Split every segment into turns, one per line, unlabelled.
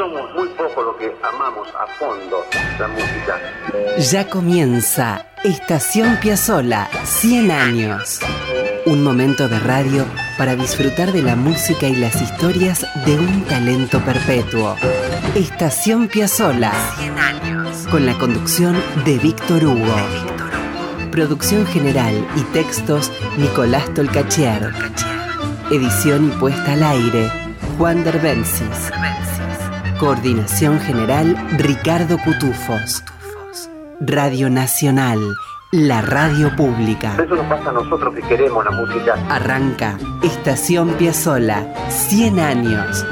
somos muy pocos los que amamos a fondo la música.
Ya comienza Estación Piazzolla, 100 años. Un momento de radio para disfrutar de la música y las historias de un talento perpetuo. Estación Piazzolla, 100 años. Con la conducción de Víctor Hugo. Producción general y textos, Nicolás Tolcachier. Edición y puesta al aire, Juan Derbencis. Coordinación general, Ricardo Cutufos. Radio Nacional, la radio pública.
Eso nos pasa a nosotros que queremos la música.
Arranca Estación Piazzolla, 100 años.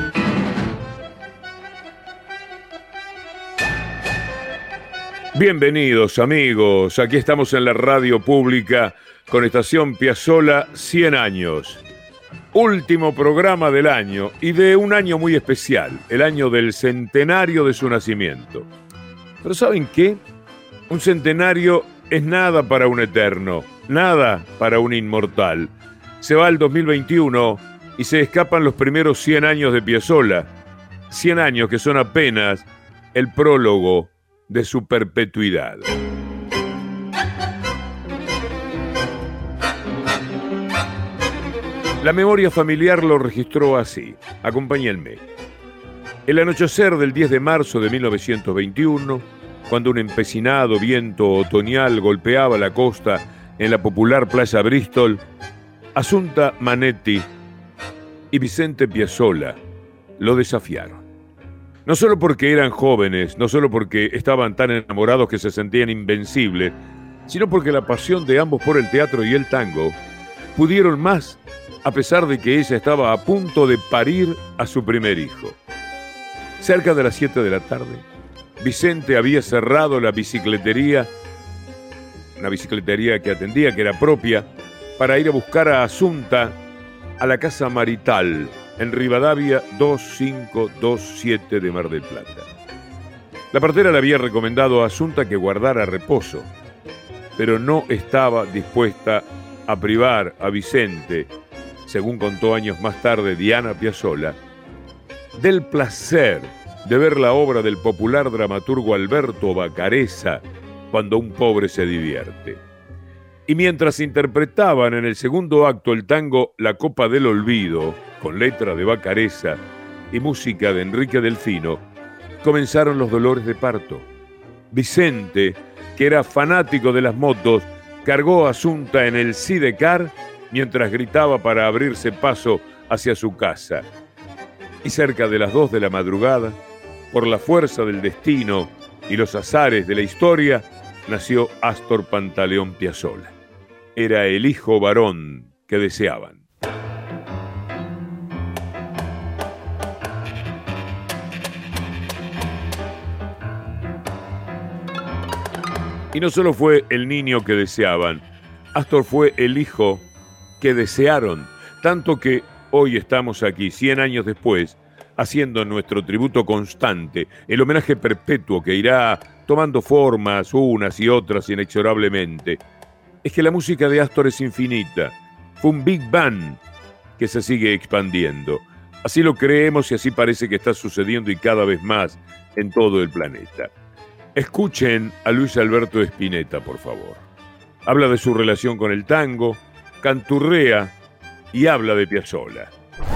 Bienvenidos amigos, aquí estamos en la radio pública con Estación Piazzolla, 100 años. Último programa del año y de un año muy especial, el año del centenario de su nacimiento. Pero ¿saben qué? Un centenario es nada para un eterno, nada para un inmortal. Se va el 2021 y se escapan los primeros 100 años de Piazzolla. 100 años que son apenas el prólogo de su perpetuidad. La memoria familiar lo registró así. Acompáñenme. El anochecer del 10 de marzo de 1921, cuando un empecinado viento otoñal golpeaba la costa en la popular Playa Bristol, Assunta Manetti y Vicente Piazzolla lo desafiaron. No solo porque eran jóvenes, no solo porque estaban tan enamorados que se sentían invencibles, sino porque la pasión de ambos por el teatro y el tango pudieron más, a pesar de que ella estaba a punto de parir a su primer hijo. Cerca de las 7 de la tarde, Vicente había cerrado la bicicletería, una bicicletería que atendía, que era propia, para ir a buscar a Assunta a la casa marital, en Rivadavia 2527 de Mar del Plata. La partera le había recomendado a Assunta que guardara reposo, pero no estaba dispuesta a privar a Vicente, según contó años más tarde Diana Piazzolla, del placer de ver la obra del popular dramaturgo Alberto Vacarezza, Cuando un pobre se divierte. Y mientras interpretaban en el segundo acto el tango La Copa del Olvido, con letra de Vacarezza y música de Enrique Delfino, comenzaron los dolores de parto. Vicente, que era fanático de las motos, cargó a Assunta en el sidecar mientras gritaba para abrirse paso hacia su casa. Y cerca de las 2 de la madrugada, por la fuerza del destino y los azares de la historia, nació Astor Pantaleón Piazzolla. Era el hijo varón que deseaban. Y no solo fue el niño que deseaban, Astor fue el hijo que desearon, tanto que hoy estamos aquí, 100 años después, haciendo nuestro tributo constante, el homenaje perpetuo que irá tomando formas unas y otras inexorablemente. Es que la música de Astor es infinita, fue un Big Bang que se sigue expandiendo. Así lo creemos y así parece que está sucediendo y cada vez más en todo el planeta. Escuchen a Luis Alberto Spinetta, por favor. Habla de su relación con el tango, canturrea y habla de Piazzolla.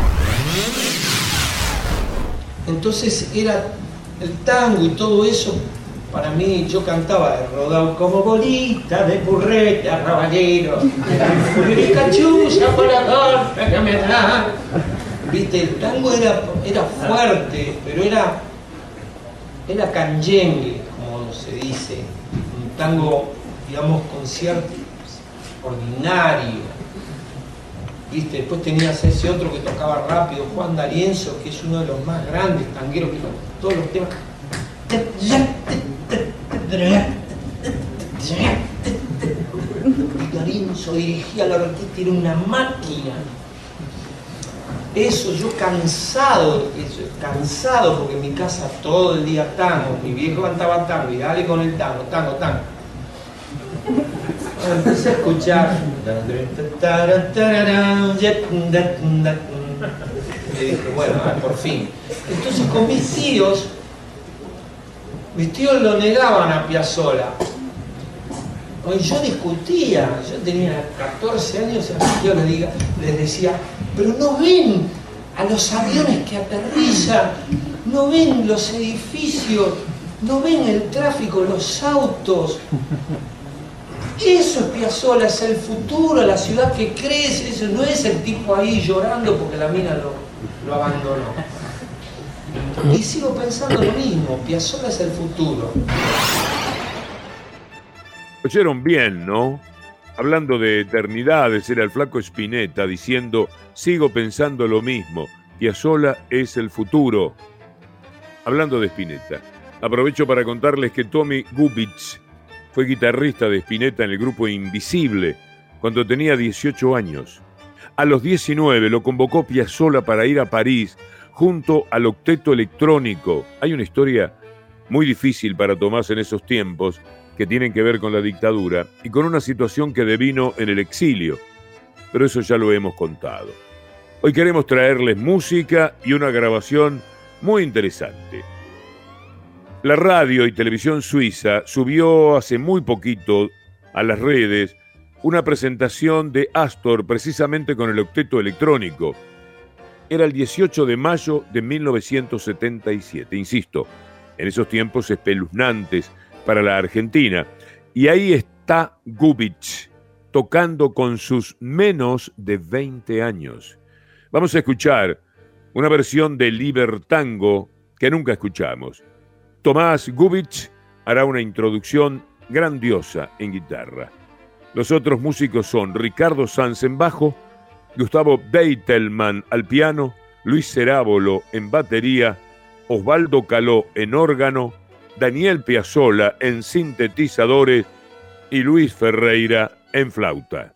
Entonces era el tango y todo eso, para mí, yo cantaba rodado como bolita de burreta, rabalero, mi cachucha por la gorra que me da. Viste, el tango era fuerte, pero era canyengue, como se dice, un tango, digamos, concierto ordinario. ¿Viste? Después tenías ese otro que tocaba rápido, Juan D'Arienzo, que es uno de los más grandes tangueros, que todos los temas. Y D'Arienzo dirigía la orquesta, era una máquina. Eso, yo cansado porque en mi casa todo el día tango, mi viejo cantaba tango y dale con el tango. Empecé a escuchar Y dije, bueno, por fin. Entonces con mis tíos lo negaban a Piazzolla. Y yo discutía, yo tenía 14 años y a mis tíos les decía, pero no ven a los aviones que aterrizan, no ven los edificios, no ven el tráfico, los autos. Eso es Piazzolla, es el futuro, la ciudad que crece, eso no es el tipo ahí llorando porque la mina lo abandonó. Y sigo pensando lo mismo, Piazzolla es el futuro.
Oyeron bien, ¿no? Hablando de eternidades, era el flaco Spinetta diciendo, sigo pensando lo mismo, Piazzolla es el futuro. Hablando de Spinetta, aprovecho para contarles que Tommy Gubitsch fue guitarrista de Spinetta en el grupo Invisible cuando tenía 18 años. A los 19 lo convocó Piazzolla para ir a París junto al Octeto Electrónico. Hay una historia muy difícil para Tomás en esos tiempos que tienen que ver con la dictadura y con una situación que devino en el exilio. Pero eso ya lo hemos contado. Hoy queremos traerles música y una grabación muy interesante. La radio y televisión suiza subió hace muy poquito a las redes una presentación de Astor precisamente con el Octeto Electrónico. Era el 18 de mayo de 1977, insisto, en esos tiempos espeluznantes para la Argentina. Y ahí está Gubitsch, tocando con sus menos de 20 años. Vamos a escuchar una versión de Libertango que nunca escuchamos. Tomás Gubitsch hará una introducción grandiosa en guitarra. Los otros músicos son Ricardo Sanz en bajo, Gustavo Beitelman al piano, Luis Cerábolo en batería, Osvaldo Caló en órgano, Daniel Piazzolla en sintetizadores y Luis Ferreira en flauta.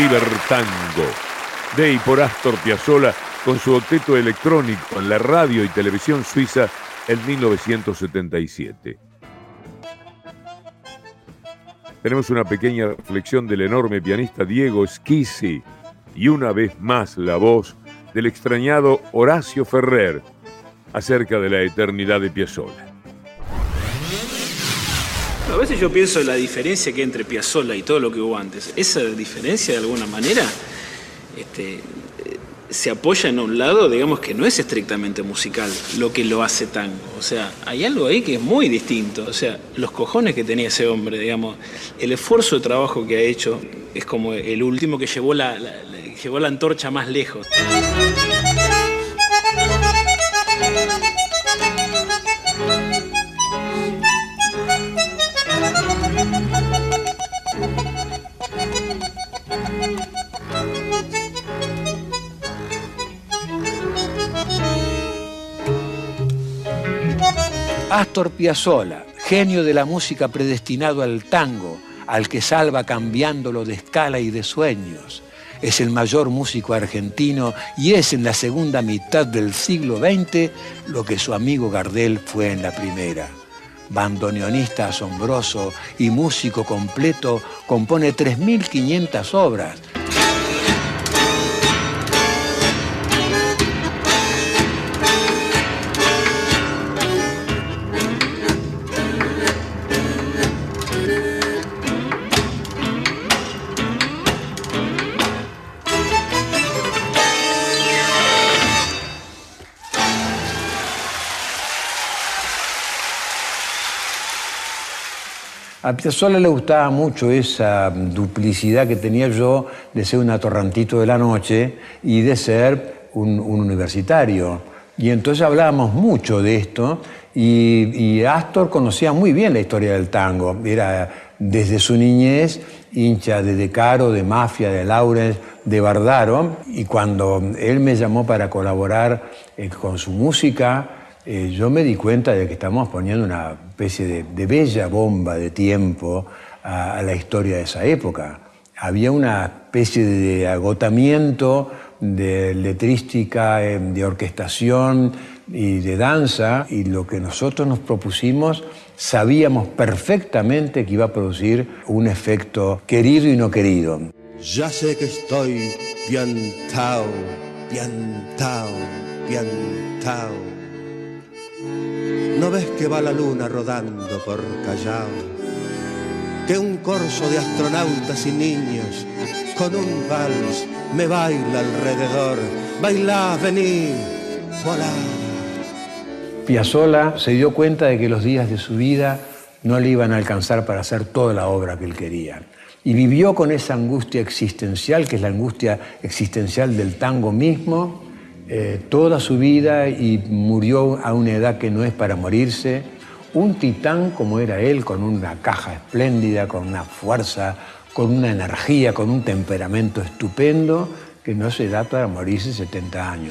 Libertango, de y por Astor Piazzolla, con su octeto electrónico en la radio y televisión suiza en 1977. Tenemos una pequeña reflexión del enorme pianista Diego Schizzi y una vez más la voz del extrañado Horacio Ferrer acerca de la eternidad de Piazzolla.
A veces yo pienso en la diferencia que hay entre Piazzolla y todo lo que hubo antes. Esa diferencia, de alguna manera, se apoya en un lado, digamos, que no es estrictamente musical lo que lo hace tango. O sea, hay algo ahí que es muy distinto. O sea, los cojones que tenía ese hombre, digamos, el esfuerzo de trabajo que ha hecho es como el último que llevó la antorcha más lejos.
Astor Piazzolla, genio de la música predestinado al tango, al que salva cambiándolo de escala y de sueños. Es el mayor músico argentino y es en la segunda mitad del siglo XX lo que su amigo Gardel fue en la primera. Bandoneonista asombroso y músico completo, compone 3.500 obras. A Piazzolla le gustaba mucho esa duplicidad que tenía yo de ser un atorrantito de la noche y de ser un universitario. Y entonces hablábamos mucho de esto y Astor conocía muy bien la historia del tango. Era desde su niñez hincha de De Caro, de Mafia, de Lawrence, de Bardaro. Y cuando él me llamó para colaborar con su música, yo me di cuenta de que estamos poniendo una especie de bella bomba de tiempo a la historia de esa época. Había una especie de agotamiento de letrística, de orquestación y de danza, y lo que nosotros nos propusimos sabíamos perfectamente que iba a producir un efecto querido y no querido.
Ya sé que estoy piantao, piantao, piantao. ¿No ves que va la luna rodando por Callao? Que un corso de astronautas y niños con un vals me baila alrededor. Bailá, vení, volá.
Piazzolla se dio cuenta de que los días de su vida no le iban a alcanzar para hacer toda la obra que él quería. Y vivió con esa angustia existencial, que es la angustia existencial del tango mismo, toda su vida, y murió a una edad que no es para morirse. Un titán como era él, con una caja espléndida, con una fuerza, con una energía, con un temperamento estupendo, que no se da para morirse 70 años.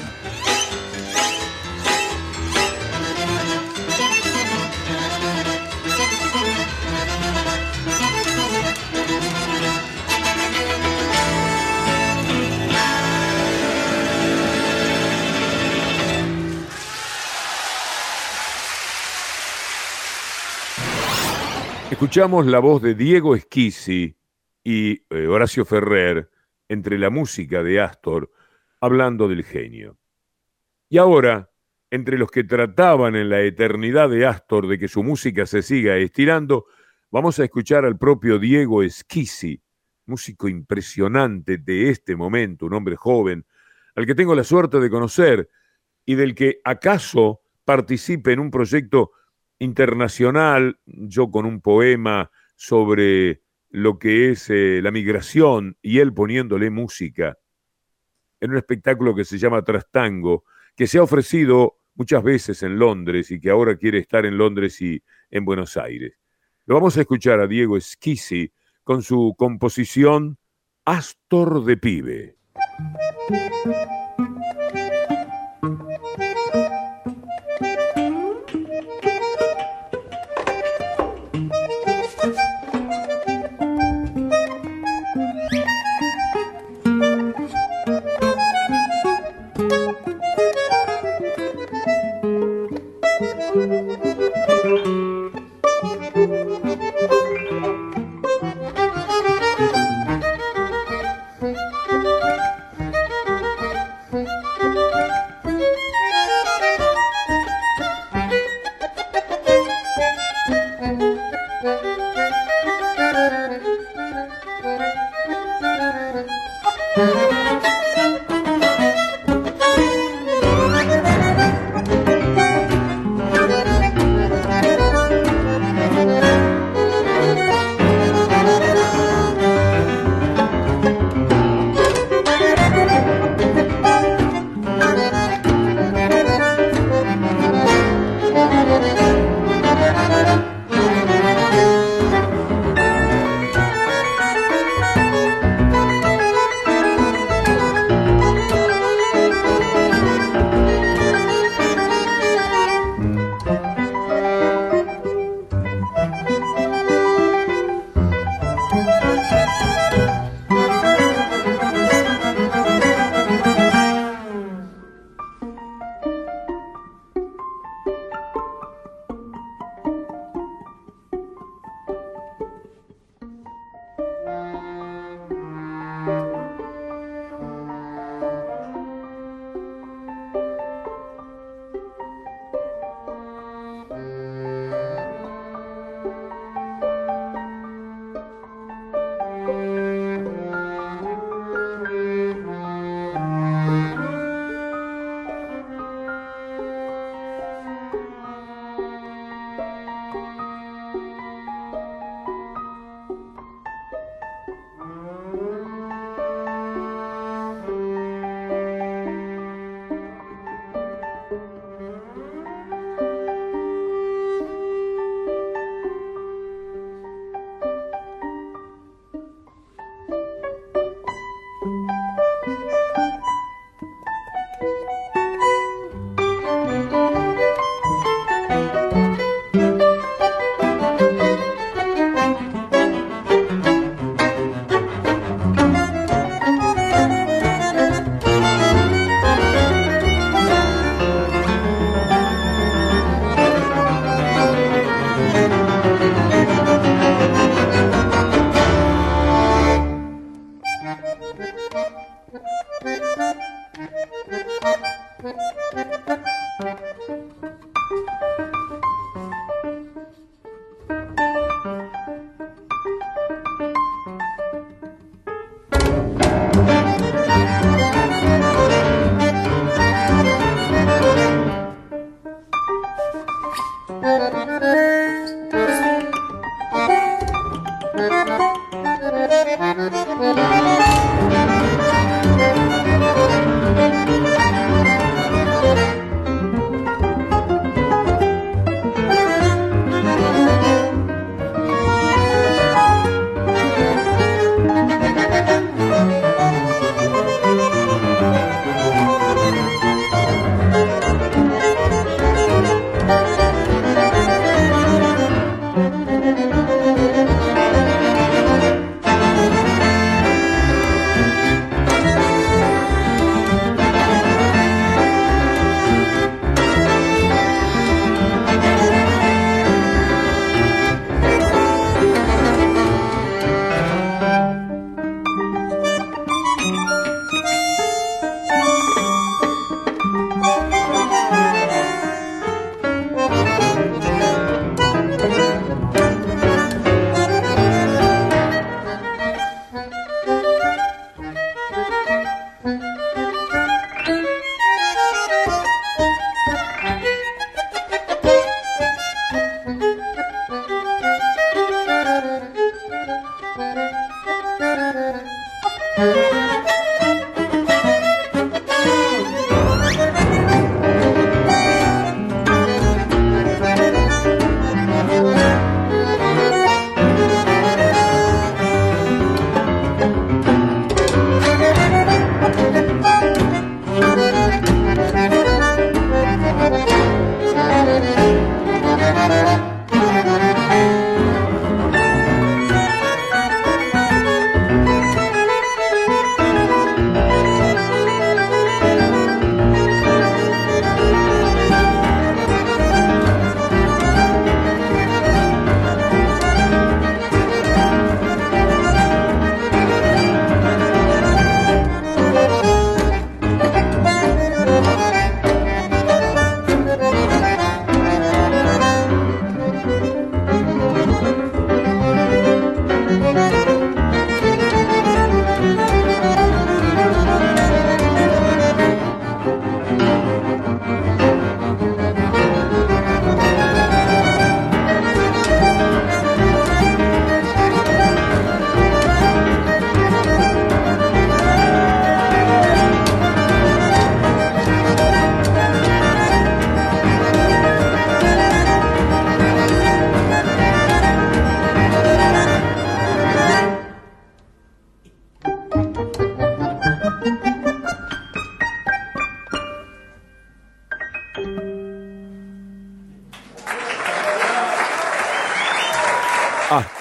Escuchamos la voz de Diego Schizzi y Horacio Ferrer entre la música de Astor, hablando del genio. Y ahora, entre los que trataban en la eternidad de Astor de que su música se siga estirando, vamos a escuchar al propio Diego Schizzi, músico impresionante de este momento, un hombre joven, al que tengo la suerte de conocer y del que acaso participe en un proyecto internacional, yo con un poema sobre lo que es la migración y él poniéndole música, en un espectáculo que se llama Trastango, que se ha ofrecido muchas veces en Londres y que ahora quiere estar en Londres y en Buenos Aires. Lo vamos a escuchar a Diego Schizzi con su composición Astor de Pibe.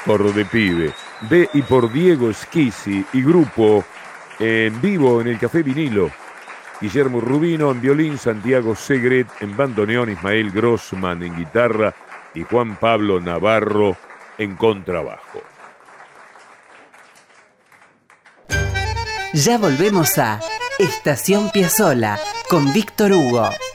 por De Pibe, de y por Diego Schisi y grupo en vivo en el Café Vinilo. Guillermo Rubino en violín, Santiago Segret en bandoneón, Ismael Grossman en guitarra y Juan Pablo Navarro en contrabajo.
Ya volvemos a Estación Piazzolla con Víctor Hugo.